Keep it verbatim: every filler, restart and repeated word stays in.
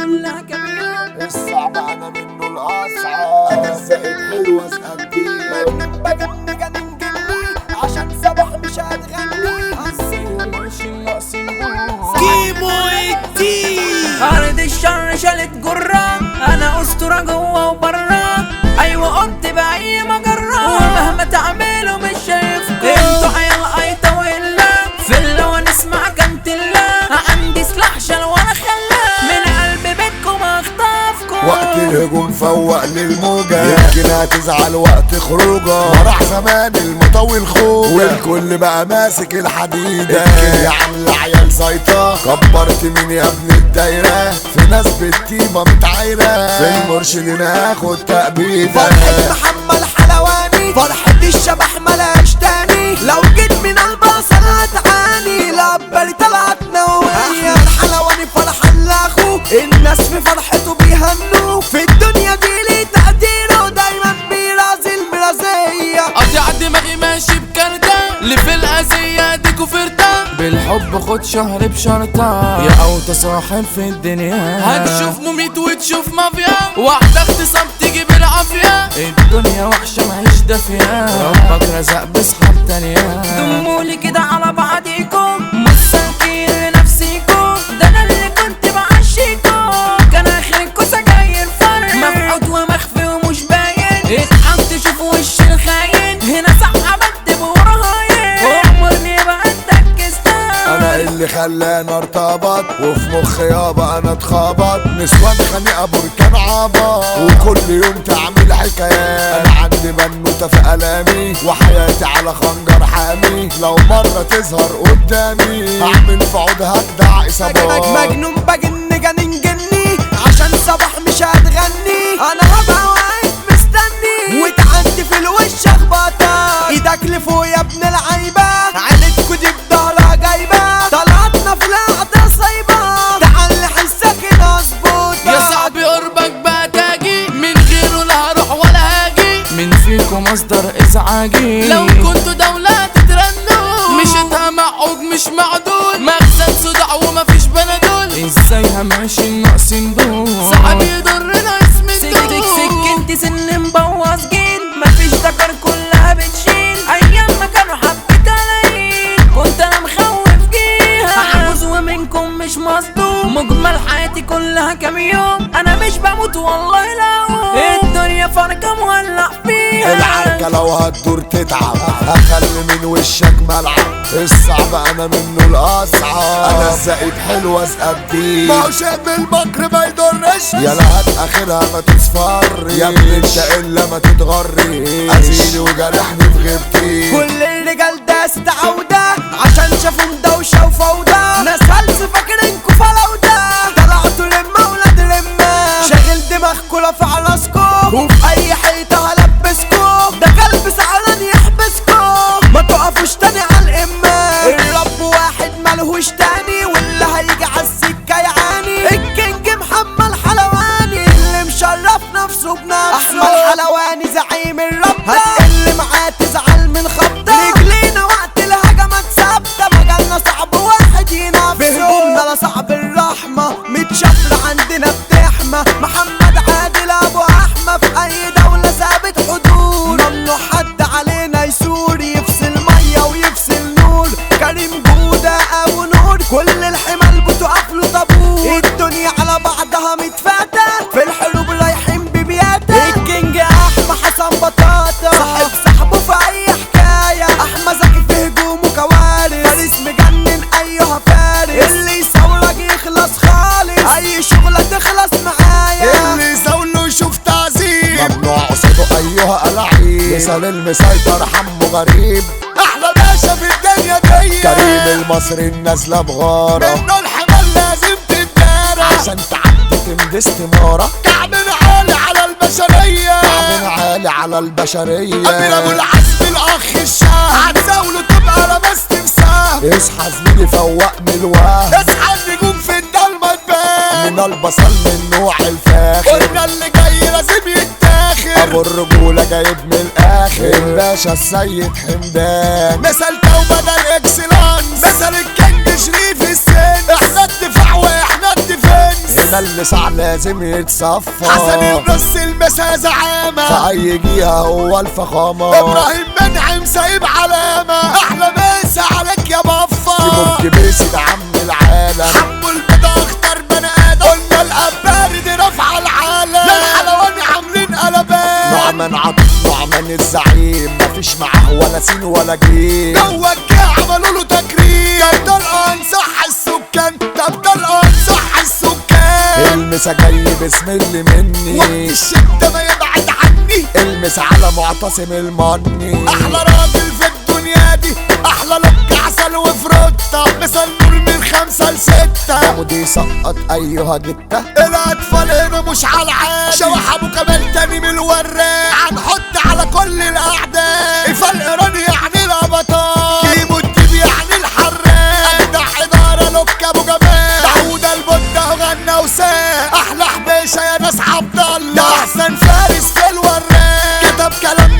كلها كاميرات. الصعب انا منه الاصعب. انا الزائد حلو اسال بيه. بجن جنن جني عشان صباح مش هتغني. عالسيرة ماشي ناقصين بوم. كيمو الدين أرض الشر شالت جرة، أنا أسطورة جوه وبره. أيوة قمت بأي مجرة، ومهما تعملوا مش شايفكم. انتوا عيال قايطة وإلا في اللي ونسمع كانت الله. عندي سلاح شال وأنا خلاق من قلب بيتكم أخطفكم. وقت الهجوم فوق للموجة، يمكن هتزعل وقت خروجة. وراح زمان المطول خوجة، والكل بقى ماسك الحديدة. يا عم العيال زيطة، كبرت مين يا ابن الدايرة؟ في ناس بالتيمة متعايرة، في المرشدين هاخد تأبيدة. فرحة محمد حلواني، فرحة الشبح ملاش تاني. لو جيت من البصر هتعاني، لعبالي طلعت نووية. الحلواني فرحان لاخوه، الناس في فرحته بيهنوه. في الدنيا دي ليه تقديره، دايما بيرازي المرازية. قطع دماغي ماشي بكارتة، اللي في الأذية دي كفرتة. بالحب خد شهر بشرطة، يا أوطى صاحب في الدنيا. هتشوف مميت وتشوف مافيا، واحدة اغتصاب تيجي بالعافية. الدنيا وحشة معيش دافية، ربك رزق بصحاب تانية. دمولي كده على بعضيكم، مساكين لنفسيكم. ده أنا اللي كنت بعشيكم، كان آخركوا سجاير فرق. مفقود ومخفي ومش باين، اتحط تشوف وش الخاين. هنا صح عملت برهاين، وأمرني بقى تركزتها. انا اللي خلاني ارتبط، وفي مخي يابا انا اتخبط. نسوان خنيقه بركان عبط، وكل يوم تعمل حكايات. انا عندي بنوته في الامي، وحياتي على خنجر حامي. لو مره تظهر قدامي هعمل في عودها اجدع اصابات. مجنون بجن جنن جني عشان صباح مش هتغني. انا هبقى واقف مستني، وتعدي في الوش اخبطك. ايدك لفوق يا ابن العيبة، عيلتكوا دي بضهرها جايبة. طلعتنا في القعدة صايبة، تعال حسك نظبط. يا صاحبي قربك بقى تاجي، من غيره لا هروح ولا هاجي. من فيكم مصدر ازعاجي، لو كنتوا دولة تترنوا. مش اتهمعوج مش معدول، مخزن صداع ومفيش بنادول. ازاي هماشي ناقصين دول، صعب يضرنا اسم الدول. سكنتي سن مبوظ جين، مفيش ذكر كلها بتشيل. ايام ما كانوا حبة قلايل، كنت انا مخوف جيها. عجوز ومنكم مش مصدوم، مجمل حياتي كلها كام يوم. انا مش بموت والله لا، الدنيا فرقة مولع فيها. العركة لو هتدور تتعب، هخلي من وشك ملعب. الصعب انا منه الاصعب. انا الزائد حلو اسقب بيه، ما هو شاب المكر ما يضرش. يا لهات اخرها ما تصفر، يا ابني انت الا ما تتغري. ازيلي وجرحني في غيبتي. كل الرجال داس عودة، عشان شافوا مدوشة وفوضى. ناس هلس فاكرينكوا فلوضة، طلعتوا لما ولاد لما. شاغل دماغكوا رافع راسكوا، وفي اي حيطة هلبسكوا. ده كلب سعران يحبسكوا، ما تقفوش تاني عالقمة. الرب واحد ملهوش تاني، واللي هيجي عالسكة يعاني. الكينج محمد حلواني، اللي مشرف نفسه بنفسه. احمد حلواني زعيم الرابطة، هتقل معاه تزعل من خبطة. رجلينا وقت الهجمات ثابتة، مجالنا صعب واحد ينافسه. في هجومنا لا صعب الرحمة، متشفرة عندنا بتحمى. محمد عادل ابو احمى، في اي دولة ثابت حدود. ممنوع حد علينا يسور، يفصل مية ويفصل نور. كريم جودة ابو نور، كل الحمال بتقف له طابور. الدنيا على بعضها متفاتة، في الحروب رايحين ببياتة. الكينج احمى حسن بطاطا، صاحب صاحبه في اي حكاية. احمى زكي في هجومه كوارث، فارس مجنن ايها فارس. اللي يصورك يخلص خالص، اي شغلة تخلص معايا. اللي يزاوله يشوف تعذيب، ممنوع قصاده ايها العيب. مثال المسيطر حمو غريب، احلى باشا في الدنيا دي. كريم المصري النازله بغاره، منه الحمال لازم تتدارى. عشان تعدي تمدي استماره، كعب عالي على البشريه. كعب عالي على البشريه. امير ابو العزم الاخ الشاه، هتزاوله تبقى لبست مساه. اصحى زميلي فوق من الوهم، اصحى النجوم في الضلمه تبان. من البصل من نوع الفاخر، قلنا اللي جاي لازم يتاخر. ابو الرجوله جايب من الاخر، الباشا السيد حمدان. مثل توبه ده الاكسلانس، مثل الكينج شريف السن. احنا الدفاع واحنا الديفنس، هنا اللي كل ساعة لازم يتصفى. حسن النص المسا زعامة في اي جهة هو الفخامة. ابراهيم منعم سايب علامة احلى مسا عليك يا بفا. يبقى بيسي ده عم العالم. حمو البيضة اختار بني ادم. قلنا الاباري دي رافعة العالم. للحلواني عاملين قلبان. نعمان عطف نعمان الزعيم مفيش معاه ولا سين ولا جيم. جوه الجاع عملوا له تكريم. طب ده الانصح السكان. طب ده الانصح السكان. المسا جاي باسم اللي مني. وقت الشدة ما يبعد عني. المس على معتصم المني. احلى راجل في الدنيا دي. احلى لك عسل وفروتة. مثل نور من خمسة لستة. ودي سقط ايها جتة. الاطفال هنا مش على العادي. شوح ابو كمال تاني من الوراق. هنحط على كل الاعداء. فالقران يعني الابطال. كيمو الديب يعني الحراق. ده حضارة لك ابو جمال. داوود البدة غنى وساق. احلى حبيشة يا ناس عبد الله. ده احسن فارس في الوراق. كتب كلام